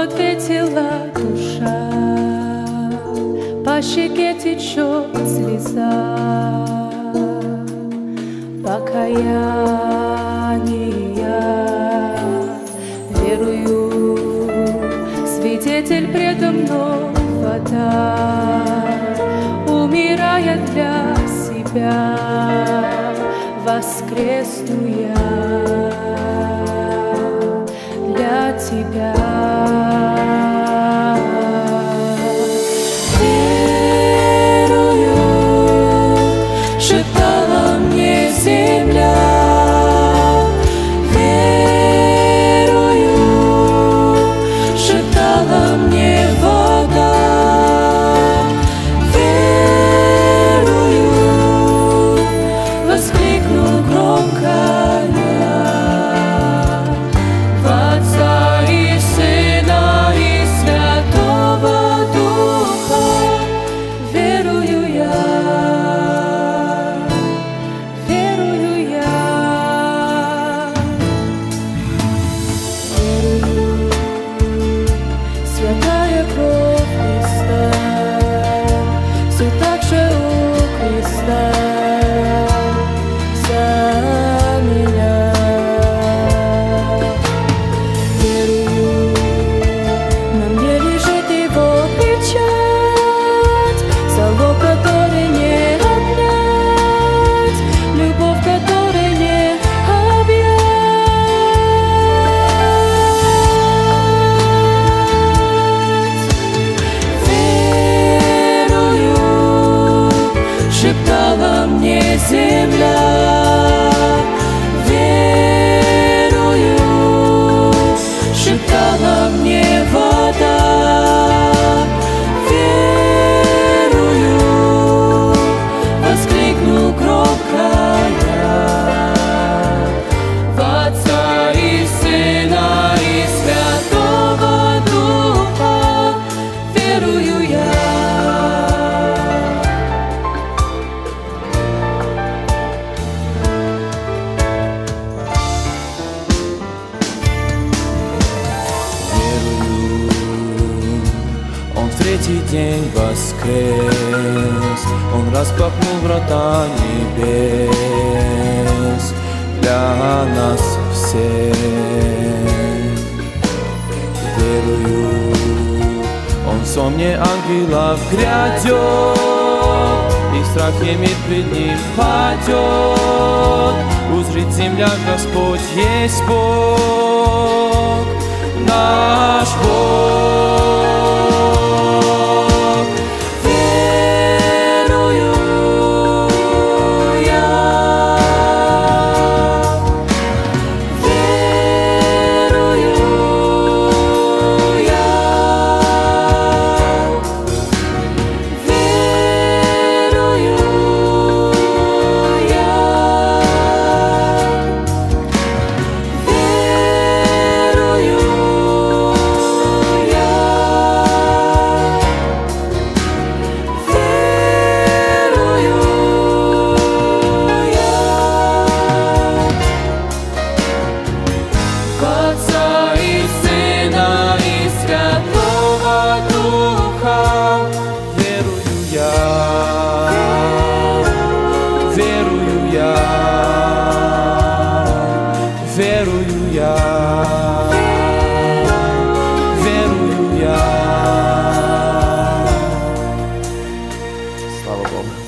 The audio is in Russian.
ответила душа, по щеке течет слеза покаяния. Верую, свидетель предо мной вода, умирая для себя, воскресну я для тебя. Верую, шептала мне земля. Верую, шептала мне вода. Верую, воскликнул громко я в Отца и Сына и Святого Духа. Верую я, верую я. Верую, святая кровь Христа, все так же у креста за меня. Верую, на мне лежит Его печать, залог, который не отнять, любовь, которой не объять. Верую, шептала мне земля. Верую, шептала мне вода. Верую, воскликнул громко я в Отца и Сына и Святого Духа. Верую я. Он в третий день воскрес, Он распахнул врата небес для нас всех. Верую, Он в сонме ангелов грядет, и страх немит пред Ним падет. Узрит земля, Господь есть Бог, наш Бог. Верую я, верую я, верую я, верую я. В Отца и Сына и Святого Духа. Верую я, верую я, верую я, верую я. Слава Богу.